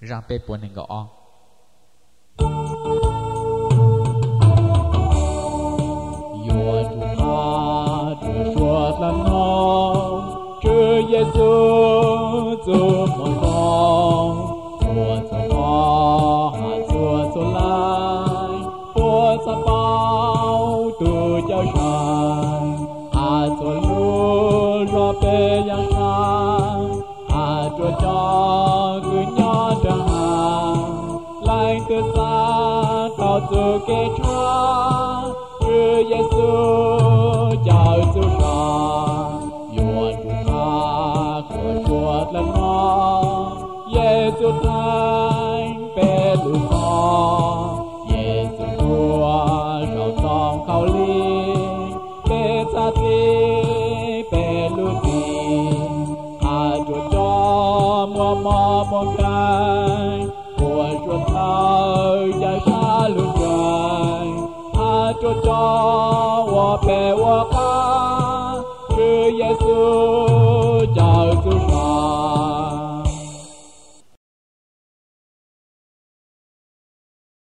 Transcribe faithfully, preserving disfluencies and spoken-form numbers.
ra pe buồn hình gõ Yua tu ha tu suốt lần nó Chúa Giêsu tu một con Chúa tu ha Chúa tu lai Chúa sa bao tu giáo sai A Chúa lu ra pe yang sai A Chúa cho cứ nhớ chẳng hàng Lành từ xa tao tu kê cha Chúa Giêsu chào Chúa cha Yua tu ha của Chúa lần nó Giêsu thánh pe lu con Giêsu Chúa rau song khao li pe sa ti pe lu ti A Chúa cho mua mua mua cái của Chúa thao giải xa lu trời A Chúa cho wa pe wa ka Chúa Giêsu chào Chúa cha